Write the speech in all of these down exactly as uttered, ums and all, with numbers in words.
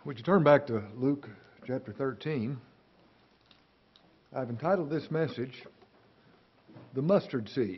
Would you turn back to Luke chapter thirteen? I've entitled this message, The Mustard Seed.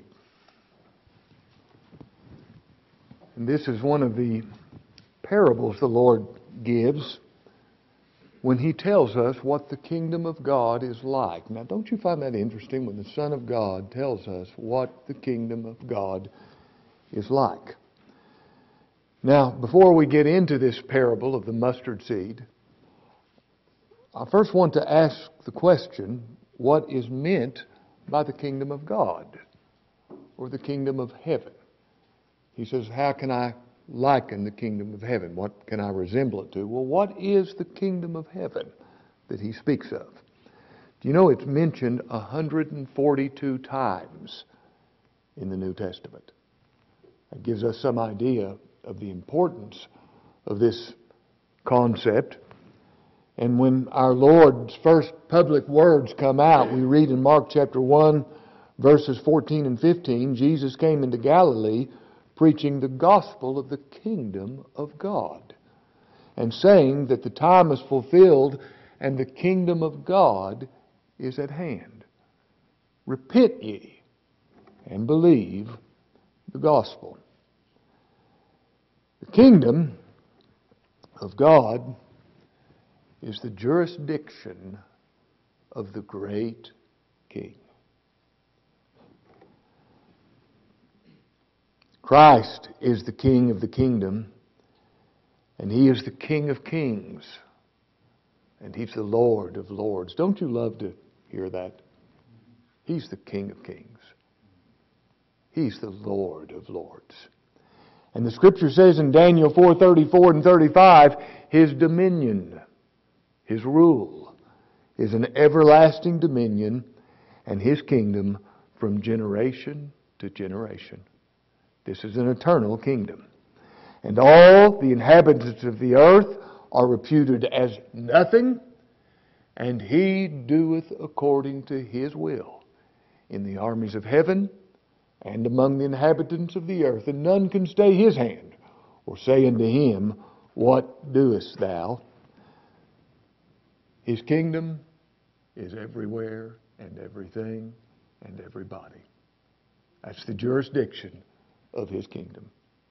And this is one of the parables the Lord gives when He tells us what the kingdom of God is like. Now, don't you find that interesting when the Son of God tells us what the kingdom of God is like? Now, before we get into this parable of the mustard seed, I first want to ask the question, what is meant by the kingdom of God or the kingdom of heaven? He says, how can I liken the kingdom of heaven? What can I resemble it to? Well, what is the kingdom of heaven that he speaks of? Do you know it's mentioned one hundred forty-two times in the New Testament? That gives us some idea of the importance of this concept. And when our Lord's first public words come out, we read in Mark chapter one, verses fourteen and fifteen, Jesus came into Galilee preaching the gospel of the kingdom of God, and saying that the time is fulfilled and the kingdom of God is at hand. Repent ye and believe the gospel. The kingdom of God is the jurisdiction of the great King. Christ is the King of the kingdom, and He is the King of kings, and He's the Lord of lords. Don't you love to hear that? He's the King of kings. He's the Lord of lords. And the Scripture says in Daniel four thirty-four and thirty-five, His dominion, His rule, is an everlasting dominion, and His kingdom from generation to generation. This is an eternal kingdom. And all the inhabitants of the earth are reputed as nothing, and He doeth according to His will in the armies of heaven and among the inhabitants of the earth, and none can stay His hand or say unto Him, what doest thou? His kingdom is everywhere and everything and everybody. That's the jurisdiction of His kingdom.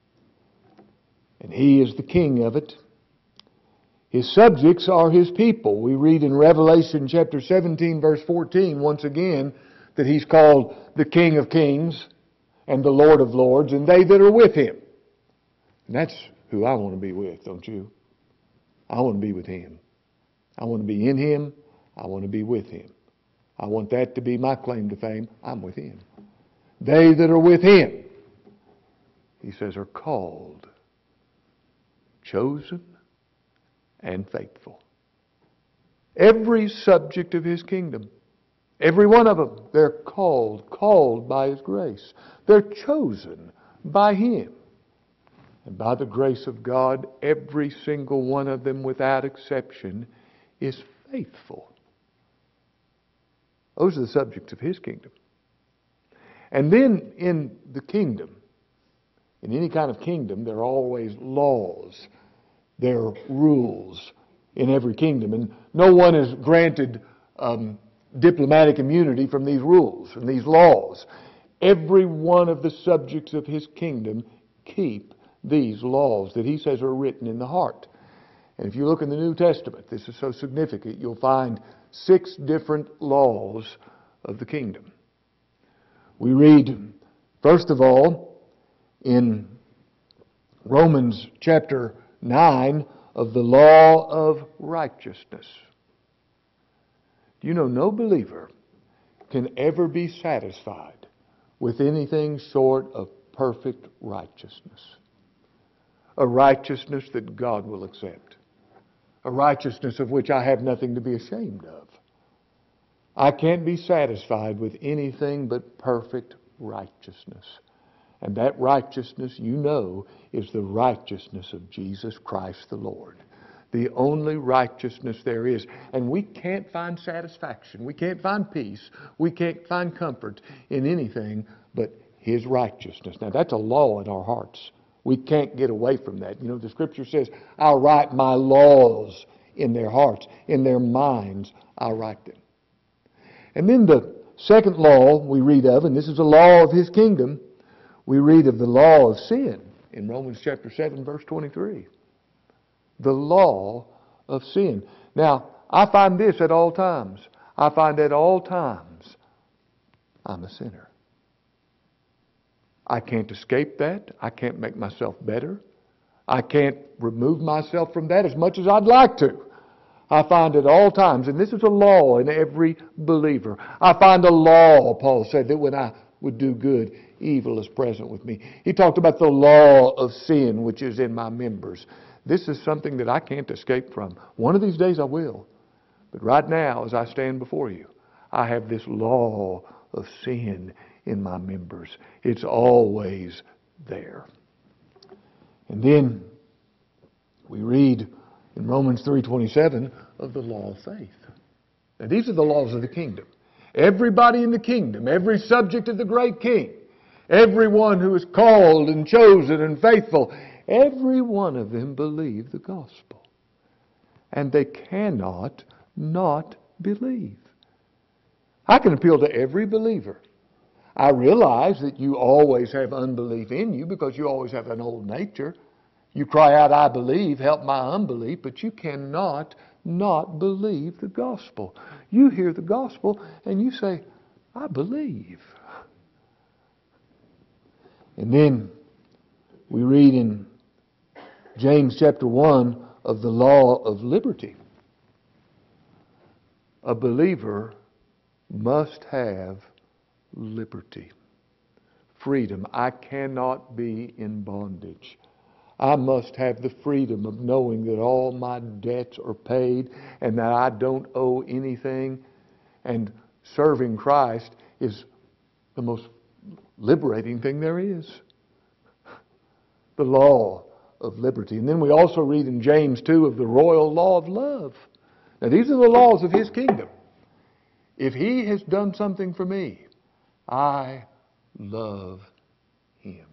And He is the King of it. His subjects are His people. We read in Revelation chapter seventeen, verse fourteen, once again, that He's called the King of kings and the Lord of lords, and they that are with Him. And that's who I want to be with, don't you? I want to be with Him. I want to be in Him. I want to be with Him. I want that to be my claim to fame. I'm with Him. They that are with Him, He says, are called, chosen, and faithful. Every subject of His kingdom, every one of them, they're called, called by His grace. They're chosen by Him. And by the grace of God, every single one of them, without exception, is faithful. Those are the subjects of His kingdom. And then in the kingdom, in any kind of kingdom, there are always laws. There are rules in every kingdom. And no one is granted um, diplomatic immunity from these rules and these laws. Every one of the subjects of His kingdom keep these laws that He says are written in the heart. And if you look in the New Testament, this is so significant, you'll find six different laws of the kingdom. We read, first of all, in Romans chapter nine, of the law of righteousness. Do you know no believer can ever be satisfied with anything short of perfect righteousness? A righteousness that God will accept. A righteousness of which I have nothing to be ashamed of. I can't be satisfied with anything but perfect righteousness. And that righteousness, you know, is the righteousness of Jesus Christ the Lord. The only righteousness there is. And we can't find satisfaction. We can't find peace. We can't find comfort in anything but His righteousness. Now, that's a law in our hearts. We can't get away from that. You know, the Scripture says, I'll write my laws in their hearts, in their minds, I'll write them. And then the second law we read of, and this is a law of His kingdom, we read of the law of sin in Romans chapter seven, verse twenty-three. The law of sin. Now, I find this at all times. I find at all times I'm a sinner. I can't escape that. I can't make myself better. I can't remove myself from that as much as I'd like to. I find at all times, and this is a law in every believer. I find a law, Paul said, that when I would do good, evil is present with me. He talked about the law of sin which is in my members. This is something that I can't escape from. One of these days I will. But right now, as I stand before you, I have this law of sin in my members. It's always there. And then we read in Romans three twenty-seven of the law of faith. Now these are the laws of the kingdom. Everybody in the kingdom, every subject of the great king, everyone who is called and chosen and faithful, every one of them believe the gospel. And they cannot not believe. I can appeal to every believer. I realize that you always have unbelief in you because you always have an old nature. You cry out, I believe, help my unbelief, but you cannot not believe the gospel. You hear the gospel and you say, I believe. And then we read in James chapter one of the law of liberty. A believer must have liberty, freedom. I cannot be in bondage. I must have the freedom of knowing that all my debts are paid and that I don't owe anything. And serving Christ is the most liberating thing there is. The law of liberty. And then we also read in James two of the royal law of love. Now these are the laws of His kingdom. If He has done something for me, I love Him.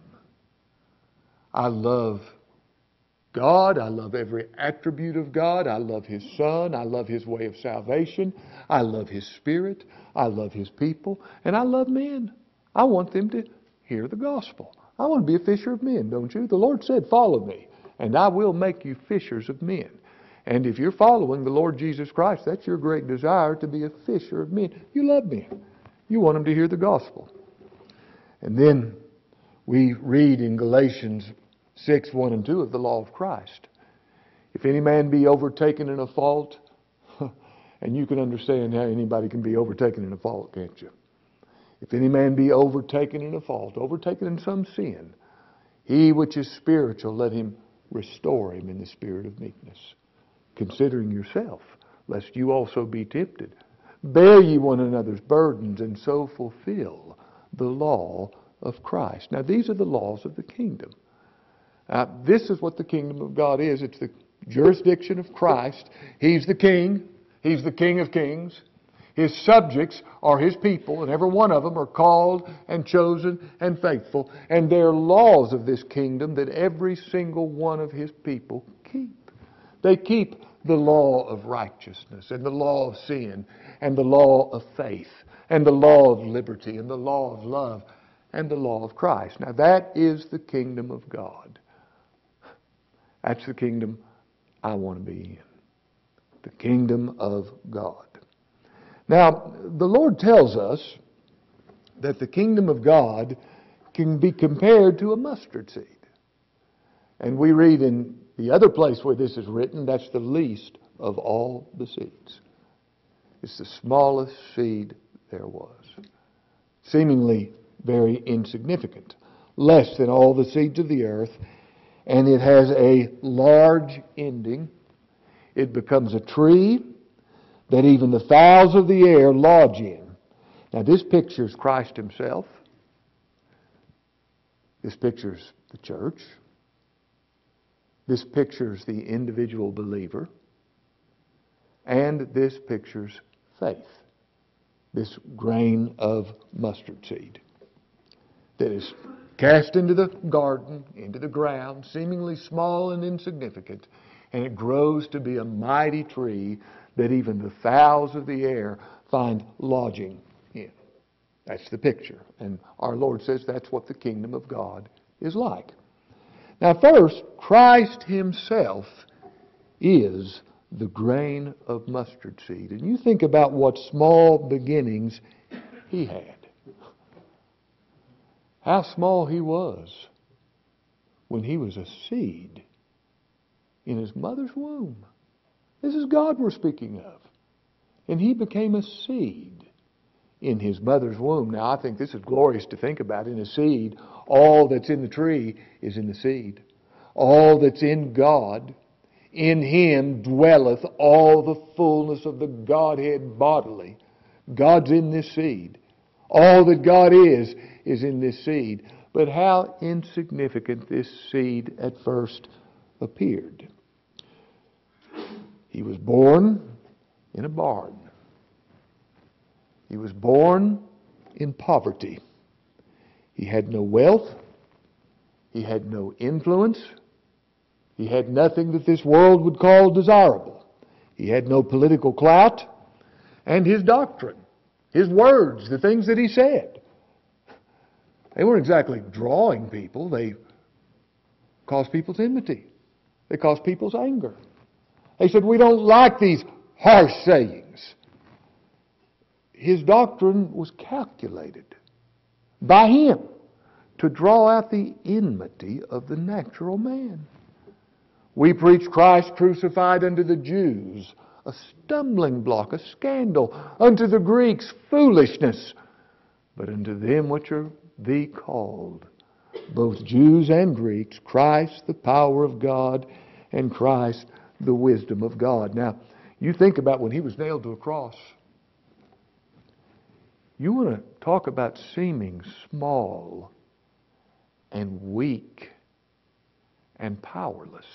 I love God. I love every attribute of God. I love His Son. I love His way of salvation. I love His Spirit. I love His people. And I love men. I want them to hear the gospel. I want to be a fisher of men, don't you? The Lord said, follow me, and I will make you fishers of men. And if you're following the Lord Jesus Christ, that's your great desire, to be a fisher of men. You love men. You want them to hear the gospel. And then we read in Galatians six, one and two of the law of Christ. If any man be overtaken in a fault, and you can understand how anybody can be overtaken in a fault, can't you? If any man be overtaken in a fault, overtaken in some sin, he which is spiritual, let him restore him in the spirit of meekness, considering yourself, lest you also be tempted. Bear ye one another's burdens, and so fulfill the law of Christ. Now, these are the laws of the kingdom. Uh, this is what the kingdom of God is. It's the jurisdiction of Christ. He's the king. He's the King of kings. His subjects are His people, and every one of them are called and chosen and faithful. And they're laws of this kingdom that every single one of His people keep. They keep the law of righteousness and the law of sin and the law of faith and the law of liberty and the law of love and the law of Christ. Now that is the kingdom of God. That's the kingdom I want to be in. The kingdom of God. Now, the Lord tells us that the kingdom of God can be compared to a mustard seed. And we read in the other place where this is written, that's the least of all the seeds. It's the smallest seed there was. Seemingly very insignificant. Less than all the seeds of the earth. And it has a large ending. It becomes a tree that even the fowls of the air lodge in. Now this pictures Christ Himself. This pictures the church. This pictures the individual believer. And this pictures faith. This grain of mustard seed that is cast into the garden, into the ground, seemingly small and insignificant, and it grows to be a mighty tree that even the fowls of the air find lodging in. That's the picture. And our Lord says that's what the kingdom of God is like. Now first, Christ Himself is the grain of mustard seed. And you think about what small beginnings He had. How small He was when He was a seed in His mother's womb. This is God we're speaking of. And He became a seed in His mother's womb. Now, I think this is glorious to think about. In a seed, all that's in the tree is in the seed. All that's in God, in Him dwelleth all the fullness of the Godhead bodily. God's in this seed. All that God is, is in this seed. But how insignificant this seed at first appeared. He was born in a barn. He was born in poverty. He had no wealth. He had no influence. He had nothing that this world would call desirable. He had no political clout. And his doctrine, his words, the things that he said, they weren't exactly drawing people. They caused people's enmity. They caused people's anger. They said, we don't like these harsh sayings. His doctrine was calculated by him to draw out the enmity of the natural man. We preach Christ crucified unto the Jews, a stumbling block, a scandal, unto the Greeks, foolishness, but unto them which are the called, both Jews and Greeks, Christ the power of God, and Christ the wisdom of God. Now, you think about when He was nailed to a cross. You want to talk about seeming small and weak and powerless.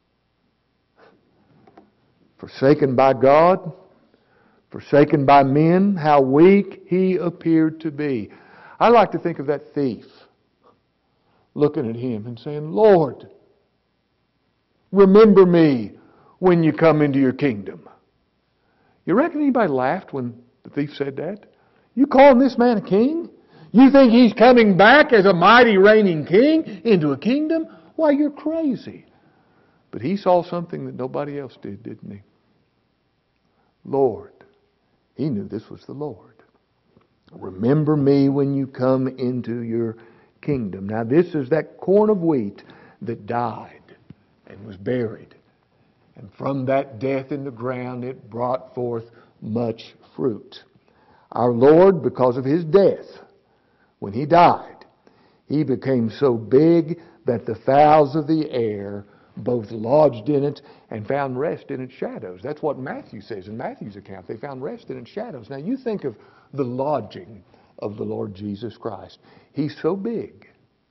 Forsaken by God, forsaken by men, how weak He appeared to be. I like to think of that thief looking at Him and saying, Lord, remember me when you come into your kingdom. You reckon anybody laughed when the thief said that? You calling this man a king? You think he's coming back as a mighty reigning king into a kingdom? Why, you're crazy. But he saw something that nobody else did, didn't he? Lord. He knew this was the Lord. Remember me when you come into your kingdom. Now this is that corn of wheat that died and was buried. And from that death in the ground it brought forth much fruit. Our Lord, because of His death, when He died, He became so big that the fowls of the air both lodged in it and found rest in its shadows. That's what Matthew says in Matthew's account. They found rest in its shadows. Now you think of the lodging of the Lord Jesus Christ. He's so big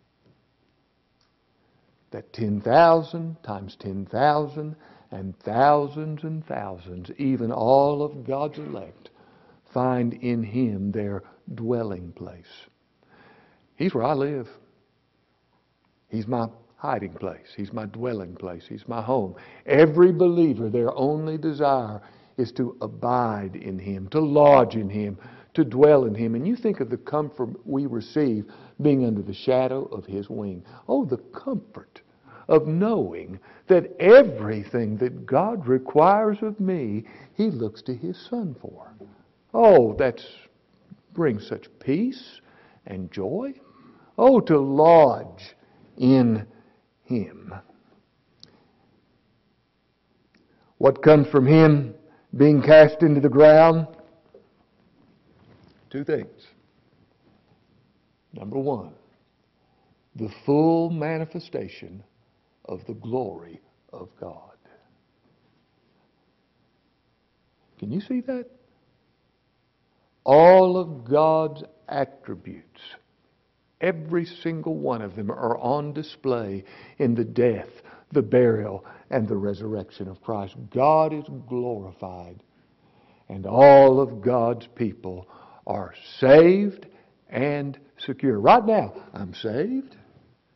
that ten thousand times ten thousand and thousands and thousands, even all of God's elect, find in Him their dwelling place. He's where I live. He's my hiding place. He's my dwelling place. He's my home. Every believer, their only desire is to abide in Him, to lodge in Him, to dwell in Him. And you think of the comfort we receive being under the shadow of His wing. Oh, the comfort of knowing that everything that God requires of me, He looks to His Son for. Oh, that brings such peace and joy. Oh, to lodge in Him. What comes from Him being cast into the ground? Two things. Number one, the full manifestation of the glory of God. Can you see that? All of God's attributes, every single one of them, are on display in the death, the burial, and the resurrection of Christ. God is glorified, and all of God's people are saved and secure. Right now, I'm saved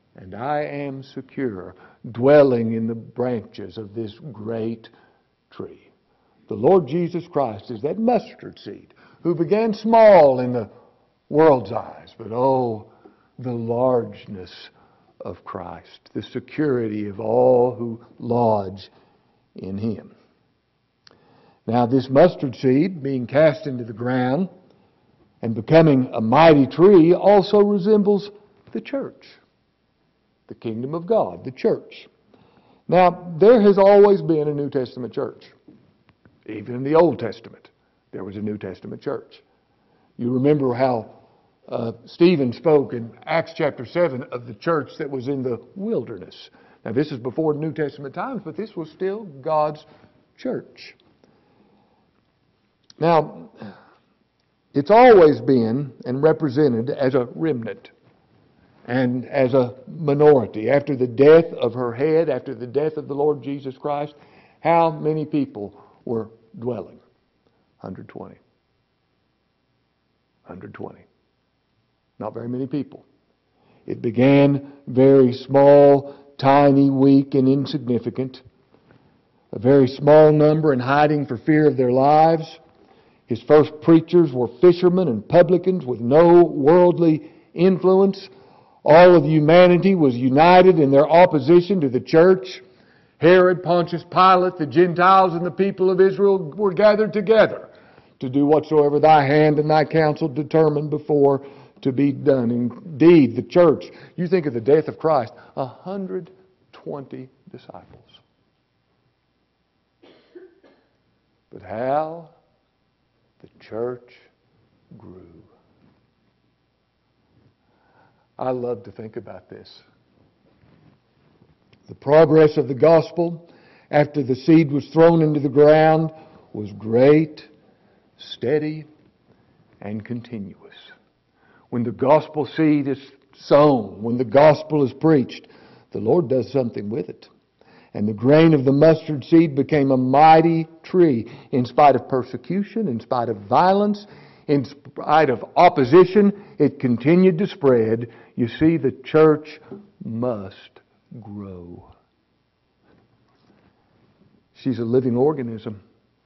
and I am secure, dwelling in the branches of this great tree. The Lord Jesus Christ is that mustard seed who began small in the world's eyes, but oh, the largeness of Christ, the security of all who lodge in Him. Now, this mustard seed being cast into the ground and becoming a mighty tree also resembles the church, the kingdom of God, the church. Now, there has always been a New Testament church. Even in the Old Testament, there was a New Testament church. You remember how uh, Stephen spoke in Acts chapter seven of the church that was in the wilderness. Now, this is before New Testament times, but this was still God's church. Now, it's always been and represented as a remnant and as a minority. After the death of her head, after the death of the Lord Jesus Christ, how many people were dwelling? one hundred twenty. one hundred twenty. Not very many people. It began very small, tiny, weak, and insignificant. A very small number and hiding for fear of their lives. His first preachers were fishermen and publicans with no worldly influence. All of humanity was united in their opposition to the church. Herod, Pontius Pilate, the Gentiles, and the people of Israel were gathered together to do whatsoever thy hand and thy counsel determined before to be done. Indeed, the church, you think of the death of Christ, one hundred twenty disciples. But how the church grew. I love to think about this. The progress of the gospel after the seed was thrown into the ground was great, steady, and continuous. When the gospel seed is sown, when the gospel is preached, the Lord does something with it. And the grain of the mustard seed became a mighty tree. In spite of persecution, in spite of violence, in spite of opposition, it continued to spread. You see, the church must grow. She's a living organism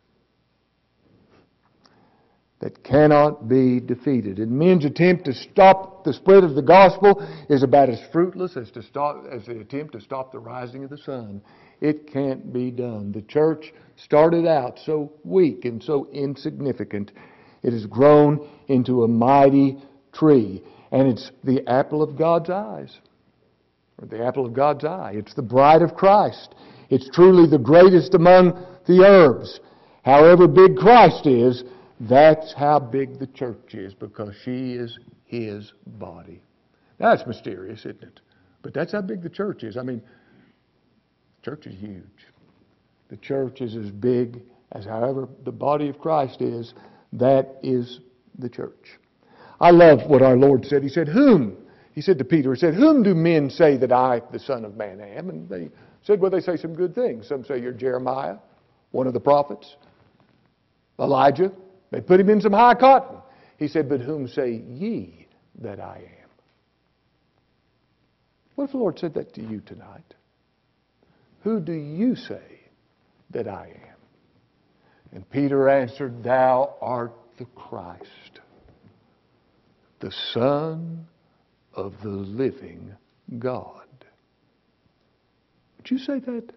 that cannot be defeated. And men's attempt to stop the spread of the gospel is about as fruitless as to stop as the attempt to stop the rising of the sun. It can't be done. The church started out so weak and so insignificant. It has grown into a mighty tree. And it's the apple of God's eyes. Or the apple of God's eye. It's the bride of Christ. It's truly the greatest among the herbs. However big Christ is, that's how big the church is, because she is His body. Now, that's mysterious, isn't it? But that's how big the church is. I mean, the church is huge. The church is as big as however the body of Christ is. That is the church. I love what our Lord said. He said, whom? He said to Peter, He said, whom do men say that I, the Son of Man, am? And they said, well, they say some good things. Some say you're Jeremiah, one of the prophets, Elijah. They put Him in some high cotton. He said, but whom say ye that I am? What if the Lord said that to you tonight? Who do you say that I am? And Peter answered, thou art the Christ, the Son of the living God. Would you say that?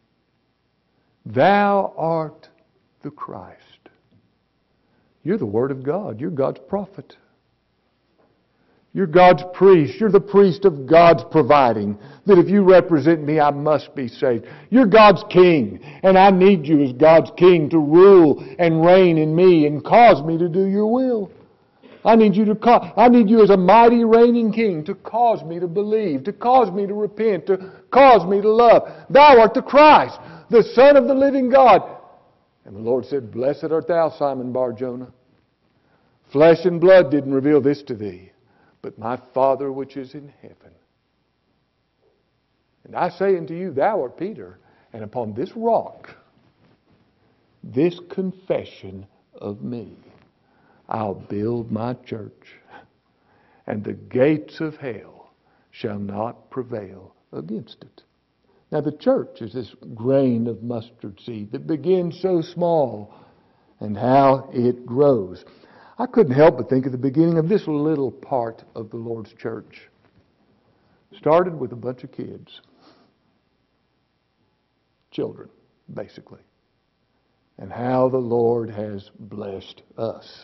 Thou art the Christ. You're the Word of God. You're God's prophet. You're God's priest. You're the priest of God's providing. That if you represent me, I must be saved. You're God's king. And I need you as God's king to rule and reign in me and cause me to do your will. I need you to cause, I need you as a mighty reigning king to cause me to believe, to cause me to repent, to cause me to love. Thou art the Christ, the Son of the living God. And the Lord said, blessed art thou, Simon Bar-Jonah. Flesh and blood didn't reveal this to thee, but my Father which is in heaven. And I say unto you, thou art Peter, and upon this rock, this confession of me, I'll build my church, and the gates of hell shall not prevail against it. Now the church is this grain of mustard seed that begins so small, and how it grows. I couldn't help but think of the beginning of this little part of the Lord's church. Started with a bunch of kids. Children, basically. And how the Lord has blessed us.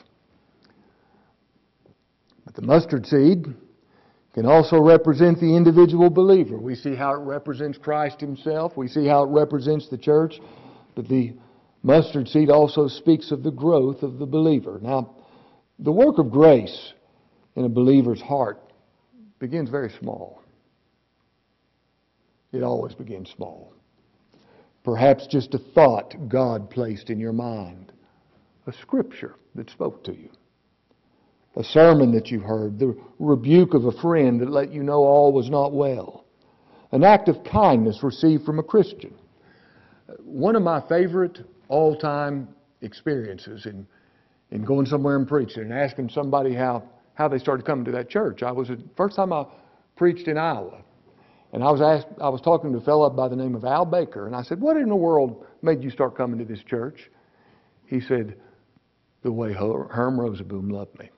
But the mustard seed can also represent the individual believer. We see how it represents Christ Himself. We see how it represents the church. But the mustard seed also speaks of the growth of the believer. Now, the work of grace in a believer's heart begins very small. It always begins small. Perhaps just a thought God placed in your mind. A scripture that spoke to you. A sermon that you heard. The rebuke of a friend that let you know all was not well. An act of kindness received from a Christian. One of my favorite all-time experiences in, in going somewhere and preaching and asking somebody how, how they started coming to that church. I was the first time I preached in Iowa. And I was asked, I was talking to a fellow by the name of Al Baker, and I said, "What in the world made you start coming to this church?" He said, "The way Herm Roseboom loved me."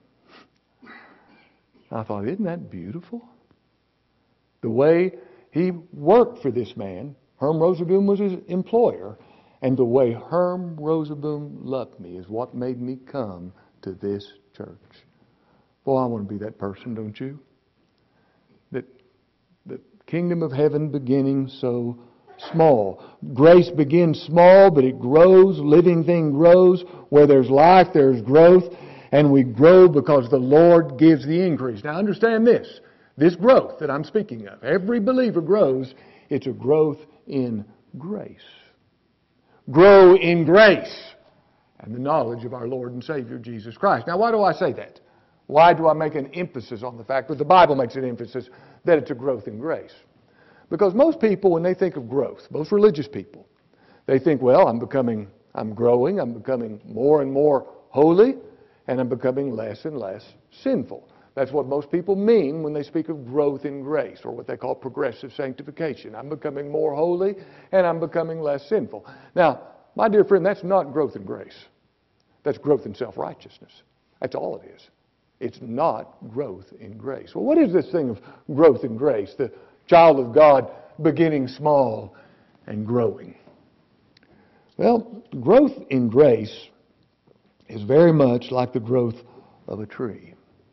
I thought, isn't that beautiful? The way he worked for this man. Herm Roseboom was his employer. And the way Herm Roseboom loved me is what made me come to this church. Boy, I want to be that person, don't you? That the kingdom of heaven beginning so small. Grace begins small, but it grows. Living thing grows. Where there's life, there's growth. And we grow because the Lord gives the increase. Now understand this. This growth that I'm speaking of. Every believer grows. It's a growth in grace. Grow in grace and the knowledge of our Lord and Savior Jesus Christ. Now why do I say that? Why do I make an emphasis on the fact that the Bible makes an emphasis that it's a growth in grace? Because most people, when they think of growth, most religious people, they think, well, I'm becoming, I'm growing, I'm becoming more and more holy, and I'm becoming less and less sinful. That's what most people mean when they speak of growth in grace, or what they call progressive sanctification. I'm becoming more holy, and I'm becoming less sinful. Now, my dear friend, that's not growth in grace. That's growth in self-righteousness. That's all it is. It's not growth in grace. Well, what is this thing of growth in grace? The child of God beginning small and growing. Well, growth in grace is very much like the growth of a tree.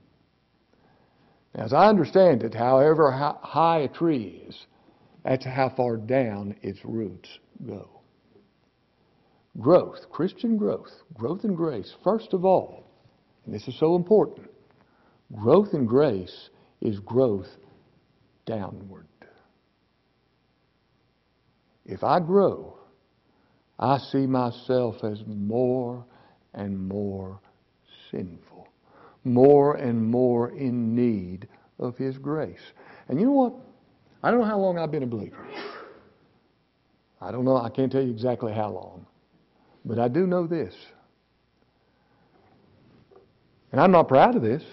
As I understand it, however high a tree is, that's how far down its roots go. Growth, Christian growth, growth in grace, first of all, and this is so important, growth in grace is growth downward. If I grow, I see myself as more and more sinful, more and more in need of His grace. And you know what? I don't know how long I've been a believer. I don't know, I can't tell you exactly how long. But I do know this. And I'm not proud of this.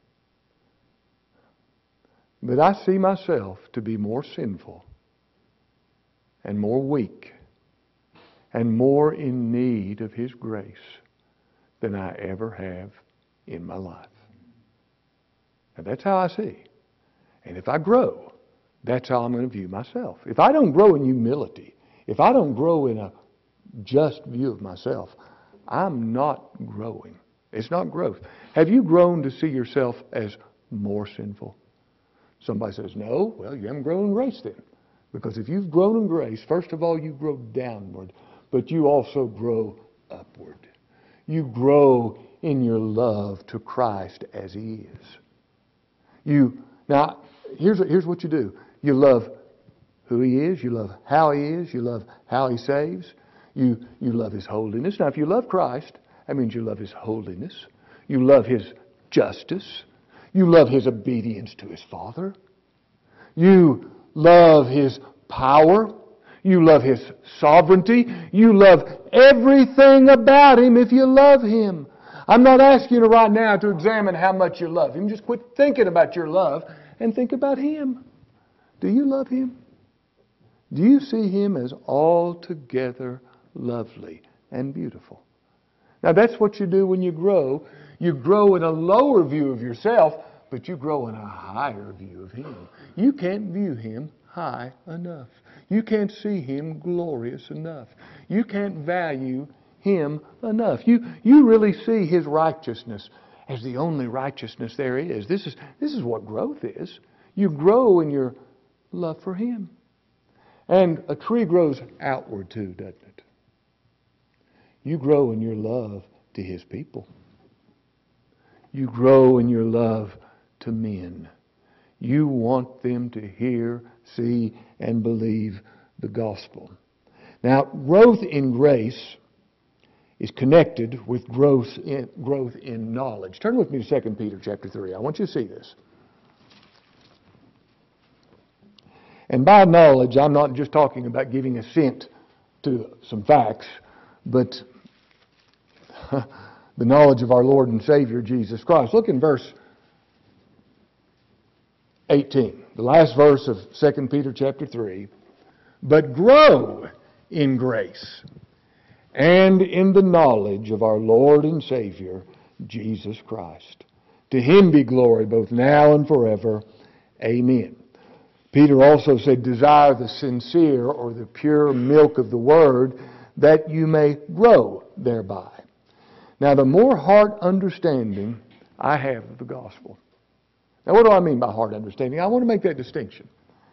But I see myself to be more sinful and more weak and more in need of His grace than I ever have in my life. And that's how I see. And if I grow, that's how I'm going to view myself. If I don't grow in humility, if I don't grow in a just view of myself, I'm not growing. It's not growth. Have you grown to see yourself as more sinful? Somebody says, no, well, you haven't grown in grace then. Because if you've grown in grace, first of all, you grow downward, but you also grow upward. You grow in your love to Christ as He is. You now, here's, here's what you do. You love who He is. You love how He is. You love how He saves. You, you love His holiness. Now, if you love Christ, that means you love His holiness. You love His justice. You love His obedience to His Father. You love His power. You love His sovereignty. You love everything about Him if you love Him. I'm not asking you right now to examine how much you love Him. Just quit thinking about your love and think about Him. Do you love Him? Do you see Him as altogether lovely and beautiful? Now that's what you do when you grow. You grow in a lower view of yourself, but you grow in a higher view of Him. You can't view Him high enough. You can't see Him glorious enough. You can't value Him enough. You, you really see His righteousness as the only righteousness there is. This is, this is what growth is. You grow in your love for Him. And a tree grows outward too, doesn't it? You grow in your love to His people. You grow in your love to men. You want them to hear, see, and believe the gospel. Now, growth in grace is connected with growth in, growth in knowledge. Turn with me to Second Peter chapter three. I want you to see this. And by knowledge, I'm not just talking about giving assent to some facts, but the knowledge of our Lord and Savior, Jesus Christ. Look in verse eighteen, the last verse of Second Peter chapter three. But grow in grace and in the knowledge of our Lord and Savior, Jesus Christ. To Him be glory both now and forever. Amen. Peter also said, desire the sincere or the pure milk of the Word, that you may grow thereby. Now, the more heart understanding I have of the gospel. Now, what do I mean by heart understanding? I want to make that distinction.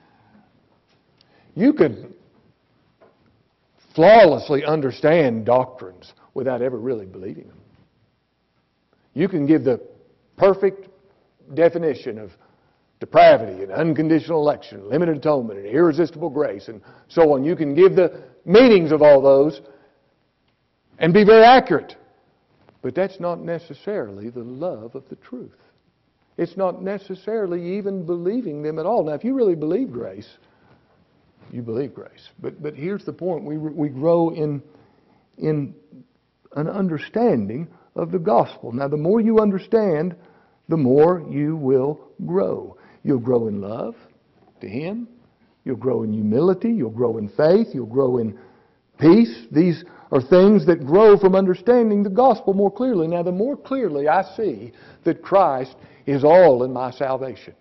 You could flawlessly understand doctrines without ever really believing them. You can give the perfect definition of depravity and unconditional election, limited atonement and irresistible grace and so on. You can give the meanings of all those and be very accurate. But that's not necessarily the love of the truth. It's not necessarily even believing them at all. Now, if you really believe grace, you believe grace. But but here's the point. We we grow in, in an understanding of the gospel. Now, the more you understand, the more you will grow. You'll grow in love to Him. You'll grow in humility. You'll grow in faith. You'll grow in peace. These are things that grow from understanding the gospel more clearly. Now, the more clearly I see that Christ is all in my salvation,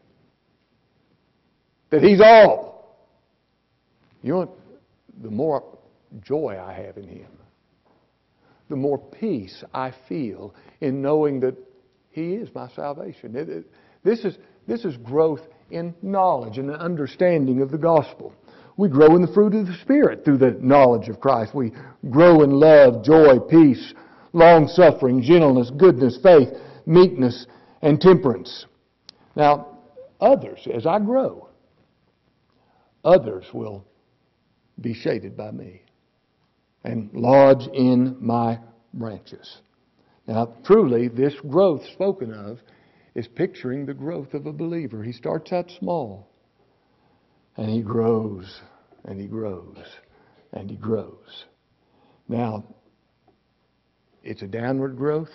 that He's all, you know, the more joy I have in Him, the more peace I feel in knowing that He is my salvation. It, it, this is this is growth in knowledge and understanding of the gospel. We grow in the fruit of the Spirit through the knowledge of Christ. We grow in love, joy, peace, long-suffering, gentleness, goodness, faith, meekness, and temperance. Now, others, as I grow, others will be shaded by me and lodge in my branches. Now, truly, this growth spoken of is picturing the growth of a believer. He starts out small, and he grows, and he grows, and he grows. Now, it's a downward growth.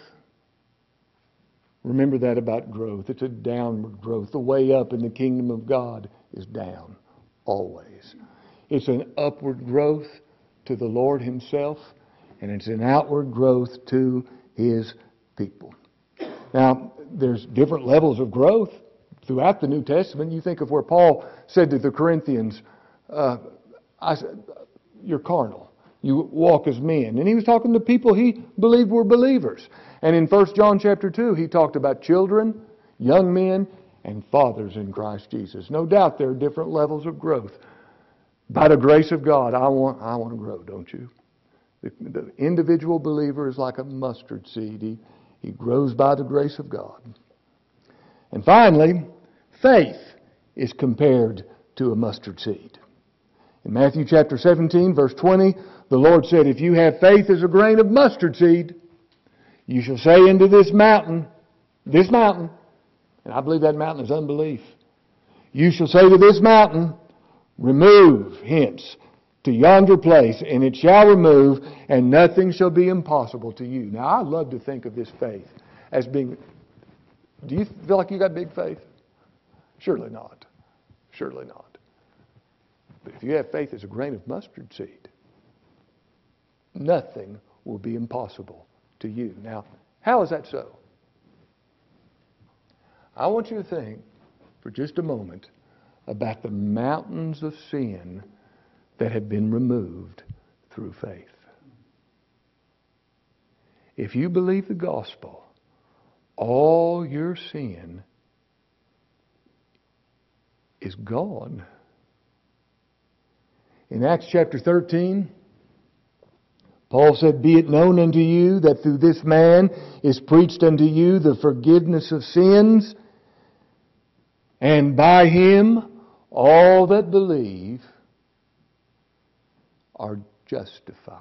Remember that about growth. It's a downward growth. The way up in the kingdom of God is down, always. It's an upward growth to the Lord Himself, and it's an outward growth to His people. Now, there's different levels of growth throughout the New Testament. You think of where Paul said to the Corinthians, uh, I, you're carnal. You walk as men. And he was talking to people he believed were believers. And in First John chapter two, he talked about children, young men, and fathers in Christ Jesus. No doubt there are different levels of growth. By the grace of God, I want I want to grow, don't you? The, the individual believer is like a mustard seed. He, he grows by the grace of God. And finally, faith is compared to a mustard seed. In Matthew chapter seventeen, verse twenty, the Lord said, if you have faith as a grain of mustard seed, you shall say unto this mountain, this mountain, and I believe that mountain is unbelief. You shall say to this mountain, remove hence to yonder place, and it shall remove, and nothing shall be impossible to you. Now, I love to think of this faith as being, do you feel like you got big faith? Surely not. Surely not. But if you have faith as a grain of mustard seed, nothing will be impossible to you. Now, how is that so? I want you to think for just a moment about the mountains of sin that have been removed through faith. If you believe the gospel, all your sin is gone. In Acts chapter thirteen, Paul said, "Be it known unto you that through this man is preached unto you the forgiveness of sins, and by him all that believe are justified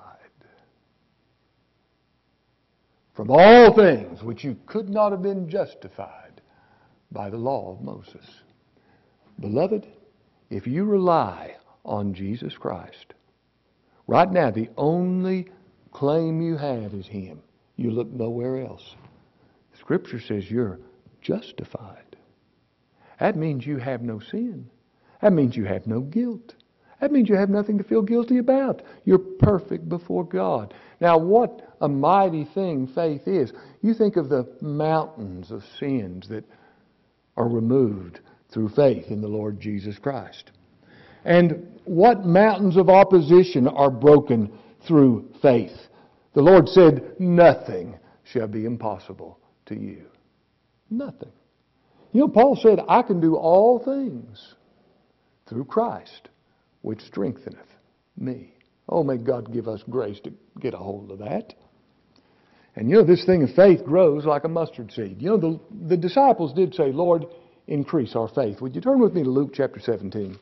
from all things which you could not have been justified by the law of Moses." Beloved, if you rely on Jesus Christ, right now the only claim you have is Him. You look nowhere else. Scripture says you're justified. That means you have no sin. That means you have no guilt. That means you have nothing to feel guilty about. You're perfect before God. Now, what a mighty thing faith is. You think of the mountains of sins that are removed through faith in the Lord Jesus Christ. And what mountains of opposition are broken through faith. The Lord said, "Nothing shall be impossible to you." Nothing. You know, Paul said, "I can do all things through Christ, which strengtheneth me." Oh, may God give us grace to get a hold of that. And you know, this thing of faith grows like a mustard seed. You know, the, the disciples did say, "Lord, increase our faith." Would you turn with me to Luke chapter seventeen?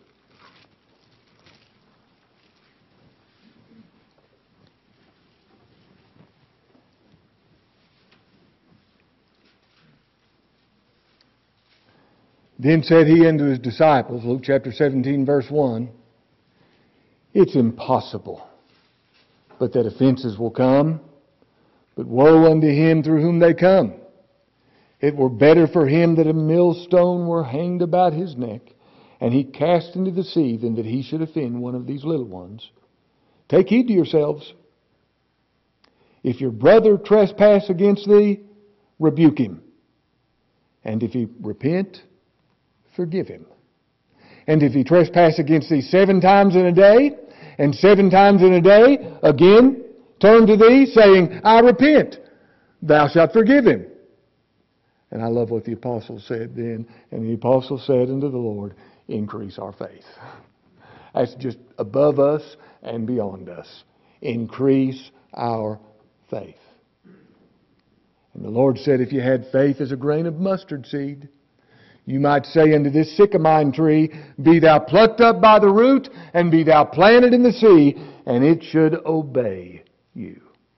Then said he unto his disciples, Luke chapter seventeen, verse one, "It's impossible, but that offenses will come. But woe unto him through whom they come. It were better for him that a millstone were hanged about his neck, and he cast into the sea, than that he should offend one of these little ones. Take heed to yourselves. If your brother trespass against thee, rebuke him. And if he repent, forgive him. And if he trespass against thee seven times in a day, and seven times in a day again turn to thee, saying, I repent, thou shalt forgive him." And I love what the apostle said then. And the apostle said unto the Lord, "Increase our faith." That's just above us and beyond us. Increase our faith. And the Lord said, if you had faith as a grain of mustard seed, you might say unto this sycamine tree, "Be thou plucked up by the root, and be thou planted in the sea," and it should obey you.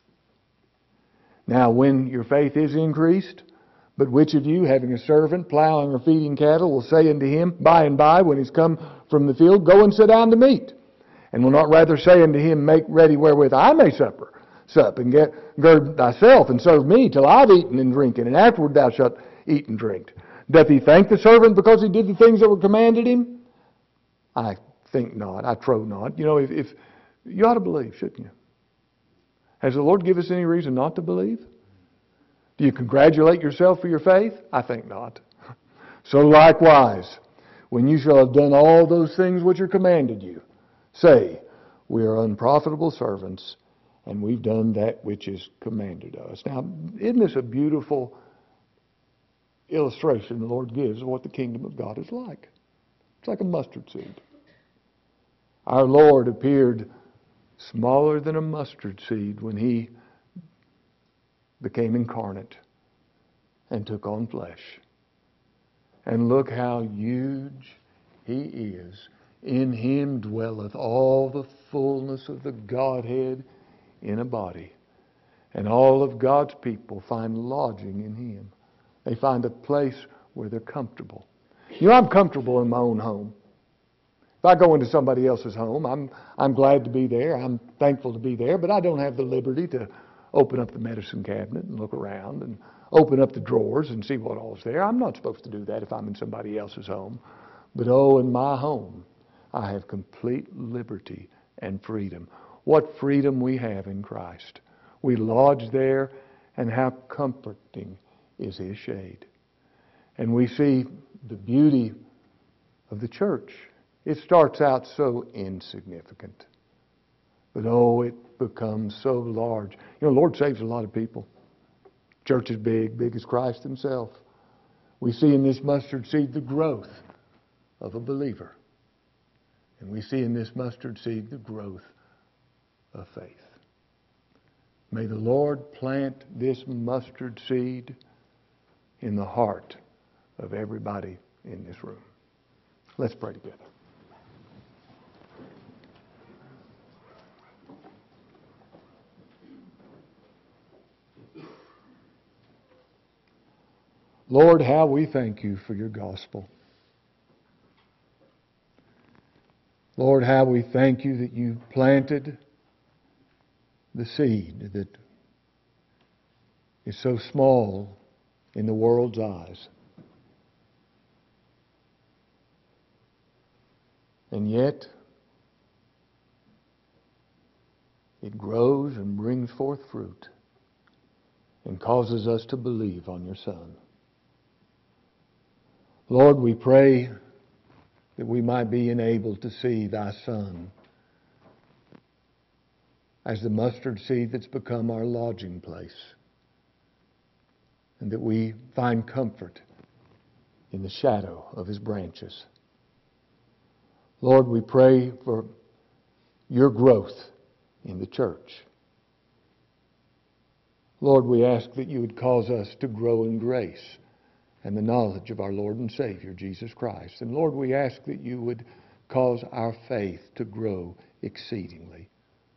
Now, when your faith is increased, but which of you, having a servant plowing or feeding cattle, will say unto him by and by, when he's come from the field, "Go and sit down to meat"? And will not rather say unto him, "Make ready wherewith I may supper, sup, and get gird thyself, and serve me till I've eaten and drinken, and afterward thou shalt eat and drink"? Doth he thank the servant because he did the things that were commanded him? I think not. I trow not. You know, if, if you ought to believe, shouldn't you? Has the Lord given us any reason not to believe? Do you congratulate yourself for your faith? I think not. So likewise, when you shall have done all those things which are commanded you, say, "We are unprofitable servants, and we've done that which is commanded us." Now, isn't this a beautiful illustration the Lord gives of what the kingdom of God is like? It's like a mustard seed. Our Lord appeared smaller than a mustard seed when He became incarnate and took on flesh. And look how huge He is. In Him dwelleth all the fullness of the Godhead in a body. And all of God's people find lodging in Him. They find a place where they're comfortable. You know, I'm comfortable in my own home. If I go into somebody else's home, I'm I'm glad to be there. I'm thankful to be there, but I don't have the liberty to open up the medicine cabinet and look around and open up the drawers and see what all's there. I'm not supposed to do that if I'm in somebody else's home. But oh, in my home, I have complete liberty and freedom. What freedom we have in Christ. We lodge there, and how comforting is His shade. And we see the beauty of the church. It starts out so insignificant. But oh, it becomes so large. You know, the Lord saves a lot of people. Church is big, big as Christ Himself. We see in this mustard seed the growth of a believer. And we see in this mustard seed the growth of faith. May the Lord plant this mustard seed in the heart of everybody in this room. Let's pray together. Lord, how we thank You for Your gospel. Lord, how we thank You that You planted the seed that is so small in the world's eyes. And yet, it grows and brings forth fruit and causes us to believe on Your Son. Lord, we pray that we might be enabled to see Thy Son as the mustard seed that's become our lodging place, and that we find comfort in the shadow of His branches. Lord, we pray for Your growth in the church. Lord, we ask that You would cause us to grow in grace and the knowledge of our Lord and Savior, Jesus Christ. And Lord, we ask that You would cause our faith to grow exceedingly.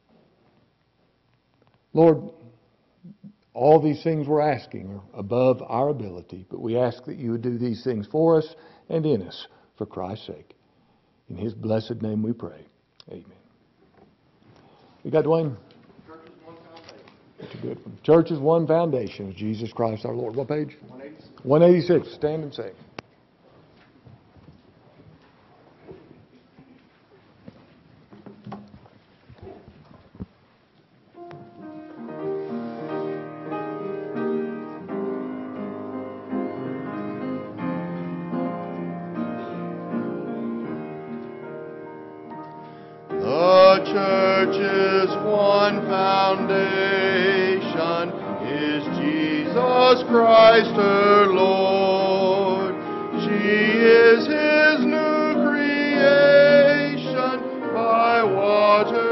Lord, all these things we're asking are above our ability, but we ask that You would do these things for us and in us for Christ's sake. In His blessed name we pray. Amen. You got Dwayne? Church is one foundation. That's a good one. Church is one foundation of Jesus Christ our Lord. What page? one eighty-six. one eighty-six. Stand and sing. The church is one foundation, is Jesus Christ her Lord. She is His new creation, by water